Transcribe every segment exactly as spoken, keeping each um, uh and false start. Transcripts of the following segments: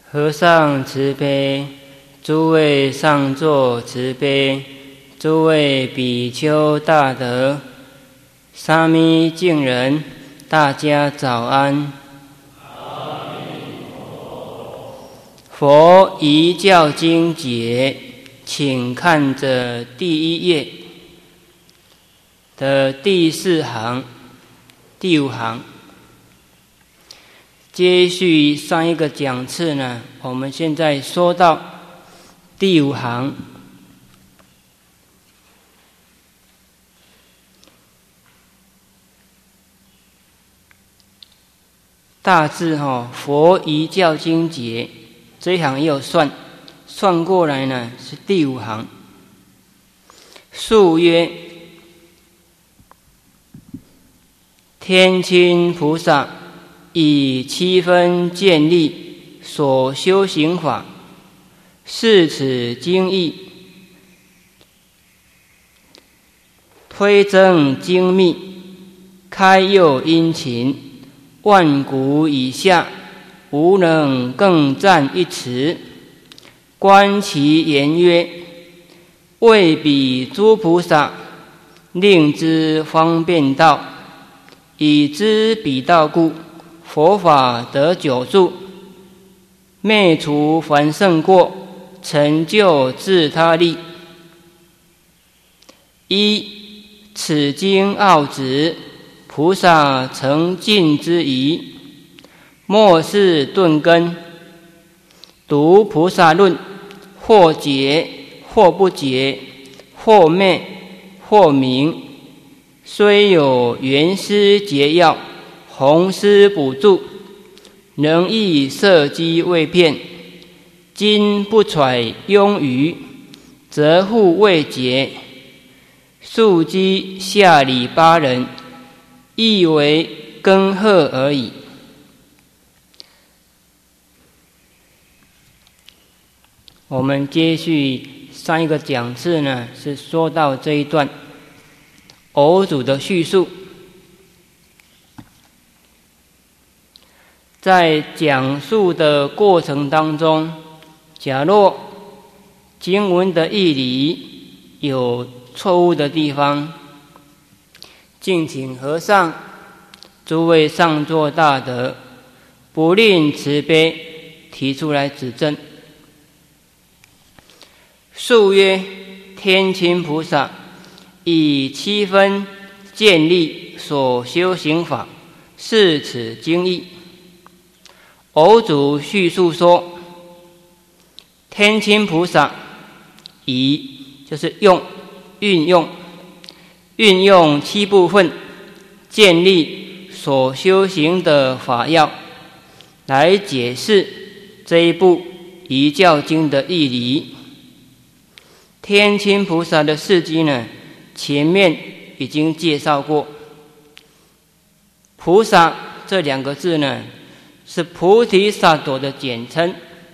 和尚慈悲，诸位上座慈悲，诸位比丘大德，沙弥净人，大家早安。佛遗教经解，请看着第一页的第四行、第五行。接续上一个讲次呢，我们现在说到第五行。大致哈、哦，佛遗教经解这一行也有算，算过来呢是第五行。述曰：天亲菩萨以七分见力所修行法，是此经义，推增精密，开诱殷勤，万古以下无能更赞一词。观其言曰：为彼诸菩萨，令之方便道，以知彼道故，佛法得久住，灭除凡圣过，成就自他利。一、此经奥旨，菩萨曾尽之疑，莫是顿根。读菩萨论，或解，或不解，或昧，或明，虽有原师解要，弘师补助，能益摄机未遍。今不揣庸愚，则复未解。庶几下里八人，亦为根贺而已。我们接续上一个讲次呢，是说到这一段偶主的叙述。在讲述的过程当中，假若经文的义理有错误的地方，敬请和尚、诸位上座大德不吝慈悲提出来指正。述曰：天亲菩萨以七分见力所修行法，是此经义。偶主叙述说，天亲菩萨以就是用运用运用七部分见力所修行的法要，来解释这一部遗教经的义理。天亲菩萨的事迹呢，前面已经介绍过。菩萨这两个字呢，是菩提萨埵的简称。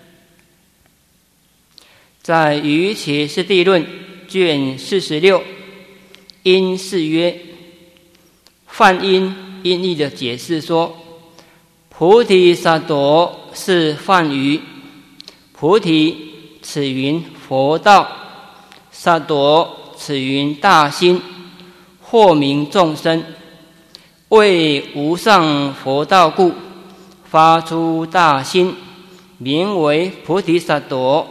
在《瑜伽师地论》卷四十六，因释曰：梵音音译的解释说，菩提萨埵是梵语，菩提此云佛道，萨埵此云大心，或名众生，为无上佛道故，发出大心，名为菩提萨埵。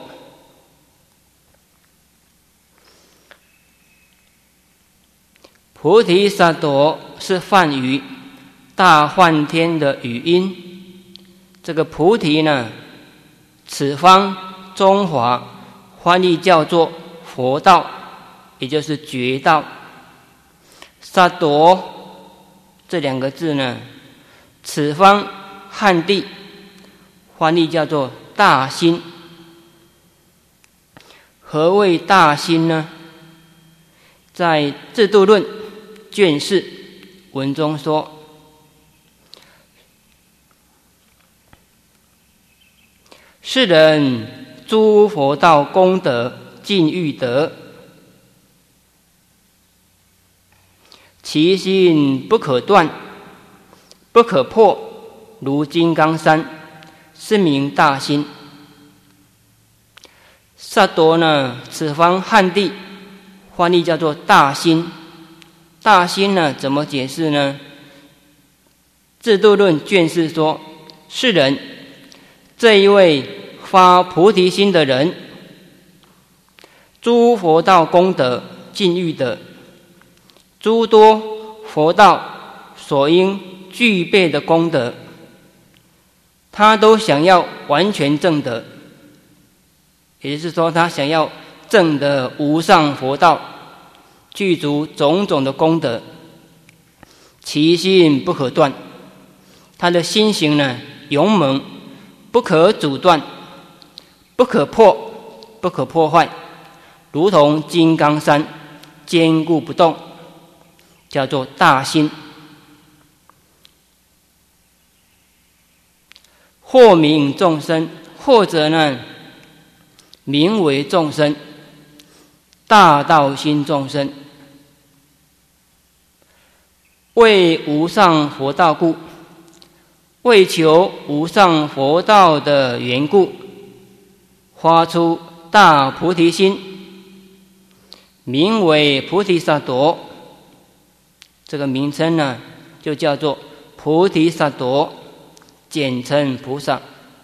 菩提萨埵是梵语，大梵天的语音。这个菩提呢，此方中华翻译叫做佛道，也就是觉道。萨埵这两个字呢，此方汉地翻译叫做大心。何谓大心呢？在《制度论》卷四文中说，世人诸佛道功德尽欲得，其心不可断，不可破，如金刚山，是名大心。 萨多呢，此方汉地翻译叫做大心。大心呢，怎么解释呢？制度论卷四说：是人，这一位发菩提心的人，诸佛道功德尽欲的，诸多佛道所应具备的功德，他都想要完全证得。也就是说，他想要证得无上佛道，具足种种的功德，其心不可断。他的心行呢，勇猛，不可阻断，不可破，不可破坏，如同金刚山，坚固不动，叫做大心。或名众生，或者呢，名为众生，大道心众生，为无上佛道故，为求无上佛道的缘故，发出大菩提心，名为菩提萨埵。这个名称呢，就叫做菩提萨埵，简称菩萨。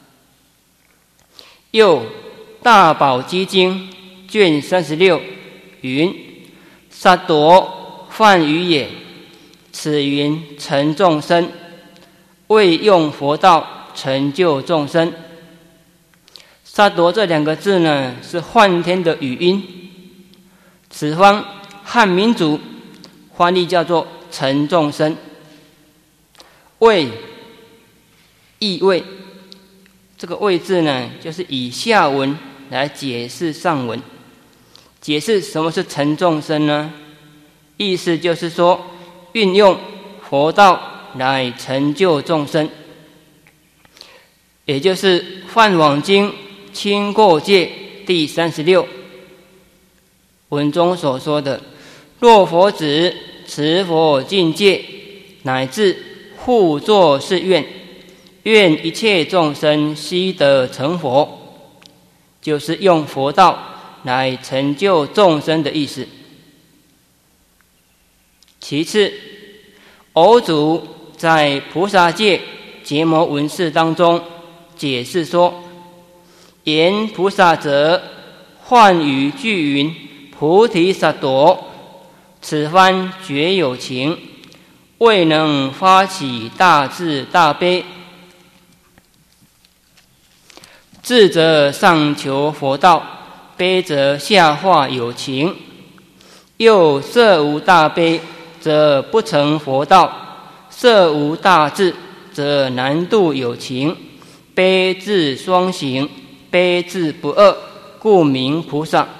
又大宝积经卷三十六云：萨埵梵语也，此云成众生，为用佛道成就众生。萨埵这两个字呢，是梵天的语音，此方汉民族翻译叫做成众生。为意为，这个为字呢，就是以下文来解释上文。解释什么是成众生呢？意思就是说，运用佛道来成就众生，也就是《梵网经·清过戒》第三十六文中所说的：若佛子持佛境界，乃至护作是愿，愿一切众生悉得成佛，就是用佛道来成就众生的意思。其次，偶主在菩萨戒结摩文士当中解释说：言菩萨者，梵语句云菩提萨埵，此番觉有情，未能发起大智大悲。智则上求佛道，悲则下化有情。又色无大悲，则不成佛道；色无大智，则难度有情。悲智双行，悲智不二，故名菩萨。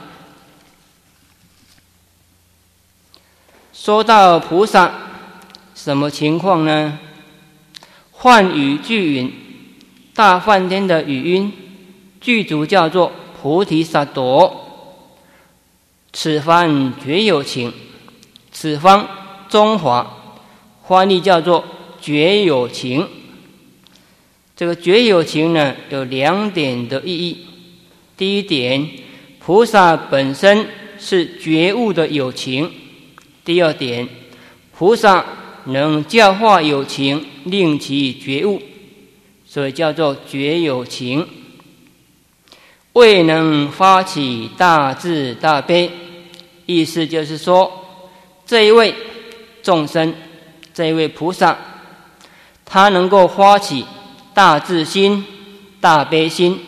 说到菩萨，什么情况呢？梵语句云，大梵天的语音，句主叫做菩提萨埵，此番觉有情。此方中华翻译叫做觉有情。这个觉有情呢，有两点的意义。第一点，菩萨本身是觉悟的有情；第二点，菩萨能教化有情，令其觉悟，所以叫做觉有情。未能发起大智大悲，意思就是说，这一位众生，这一位菩萨，他能够发起大智心、大悲心。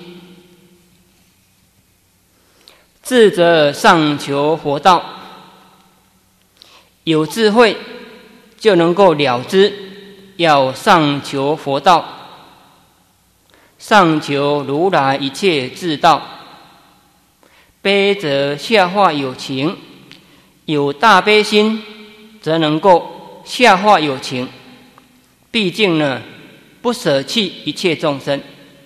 智则上求佛道，有智慧就能够了知，要上求佛道，上求如来一切智道。悲则下化有情，有大悲心则能够下化有情。毕竟呢，不舍弃一切众生。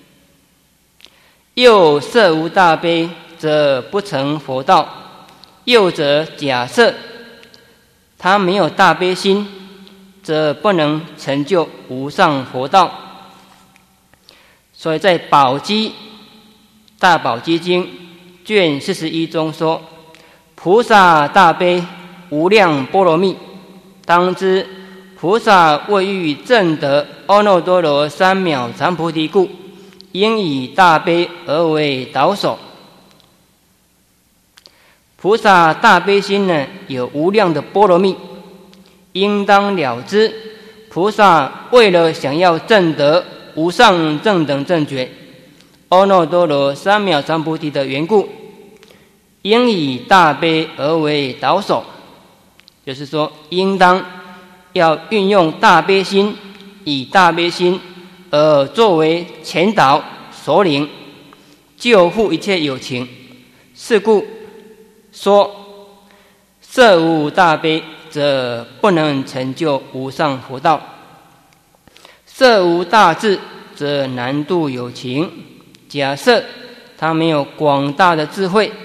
又色无大悲，则不成佛道。又则假设他没有大悲心，则不能成就无上佛道。所以在宝积大宝积经卷四十一中说：菩萨大悲无量波罗蜜，当知菩萨为欲证得阿耨多罗三藐三菩提故，应以大悲而为导首。菩萨大悲心呢，有无量的波罗蜜，应当了知，菩萨为了想要证得无上正等正觉阿耨多罗三藐三菩提的缘故，应以大悲而为导首，就是说，应当要运用大悲心，以大悲心而作为前导首领，救护一切有情。是故说，设无大悲则不能成就无上佛道，设无大智则难度有情。假设他没有广大的智慧，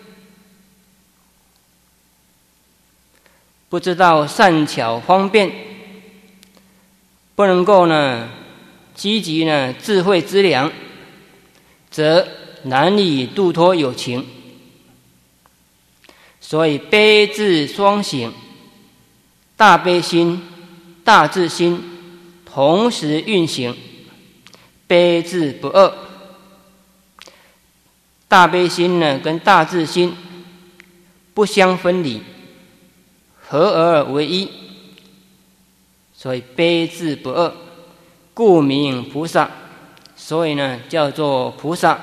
不知道善巧方便，不能够呢积极呢智慧之良，则难以度脱有情。所以悲智双行，大悲心、大智心同时运行，悲智不二。大悲心呢跟大智心不相分离，合而为一，所以悲智不二，故名菩萨。所以呢叫做菩萨。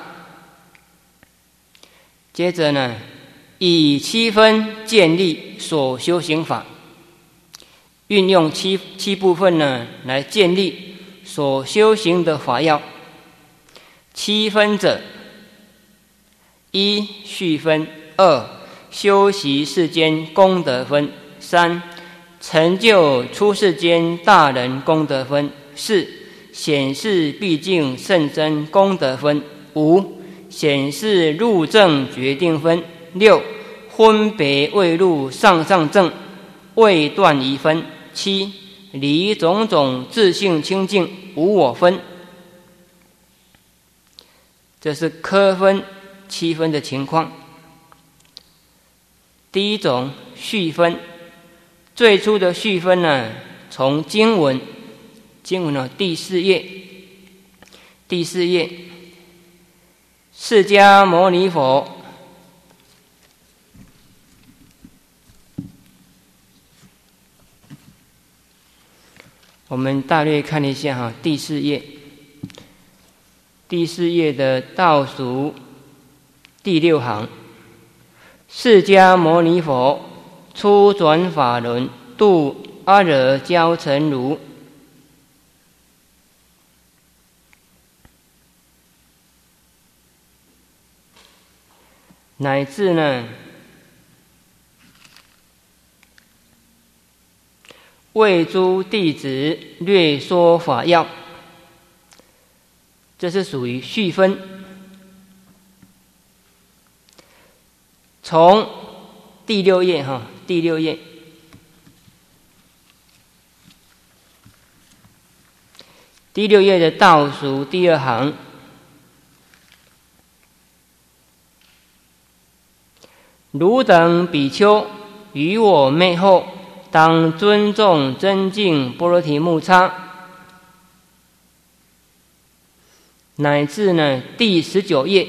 接着呢，以七分建立所修行法，运用七七部分呢来建立所修行的法要。七分者：一、序分；二、修习世间功德分；三、成就出世间大人功德分；四、显示毕竟甚深功德分；五、显示入正决定分；六、分别未入上上正未断疑分；七、离种种自性清净无我分。这是科分七分的情况。第一种序分，最初的序分呢，从经文，经文呢第四页，第四页，释迦牟尼佛我们大略看一下哈，第四页，第四页的倒数第六行：释迦牟尼佛初转法轮，度阿惹憍陈如。乃至呢，为诸弟子略说法要，这是属于序分。从第六页哈，第六页，第六页的倒数第二行：汝等比丘于我灭后，当尊重尊敬波罗提木叉。乃至呢第十九页，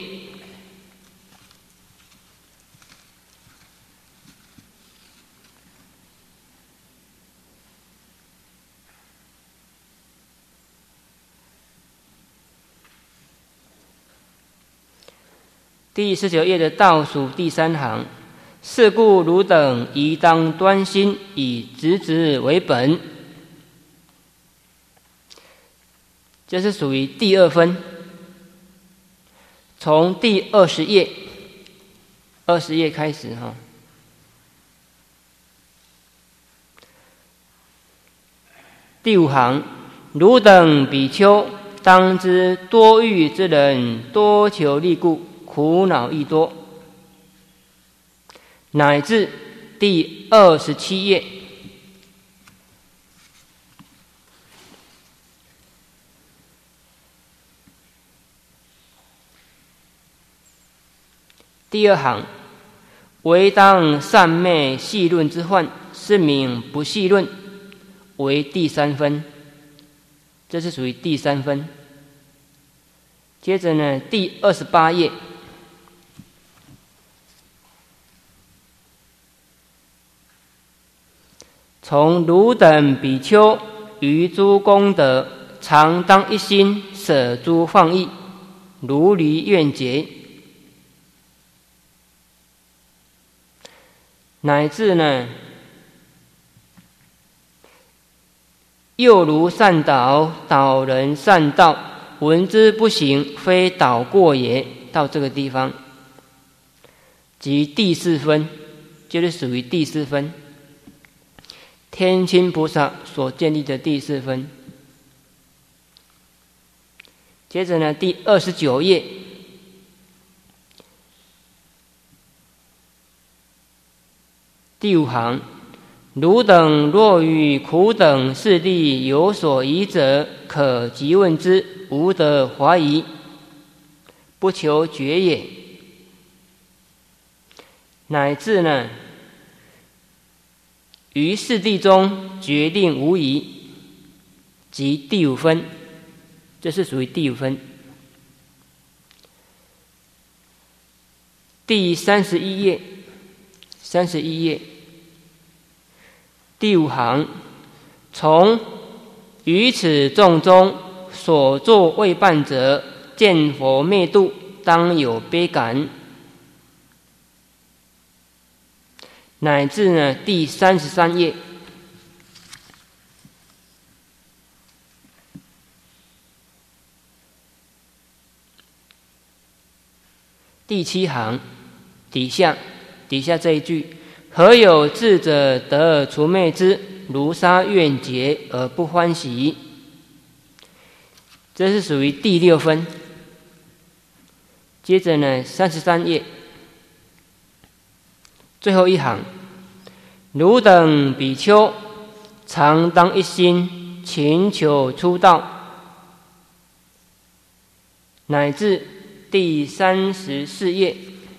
第十九页的倒数第三行：是故汝等宜当端心，以直直为本。这是属于第二分。从第二十页，二十页开始哈。第五行：汝等比丘，当知多欲之人，多求利故，苦恼亦多。乃至第二十七页， 第二行，唯当善昧细论之患，是名不细论，为第三分。这是属于第三分。接着呢，第二十八页，从汝等比丘于诸功德，常当一心，舍诸放逸，如离愿结，乃至呢，又如善导，导人善道，闻之不行，非导过也。到这个地方，即第四分，就是属于第四分。天亲菩萨所建立的第四分。接着呢，第二十九页，第五行，汝等若与苦等势力有所疑者，可即问之，无得怀疑，不求决也。乃至呢，于四谛中决定无疑，即第五分，这是属于第五分。第三十一页，三十一页，第五行，从于此众中所作未办者，见佛灭度，当有悲感。乃至呢，第三十三页，第七行底下，底下这一句，何有智者得而除灭之？如杀愿结而不欢喜。这是属于第六分。接着呢，三十三页最后一行，汝等比丘常当一心，勤求出道，乃至第三十四页，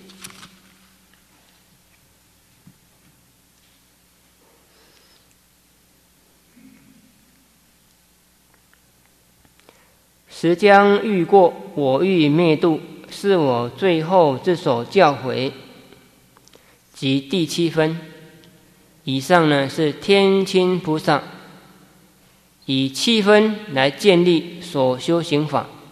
时将欲过，我欲灭度，是我最后之所教诲，即第七分。以上呢是天亲菩萨以七分来建立所修行法。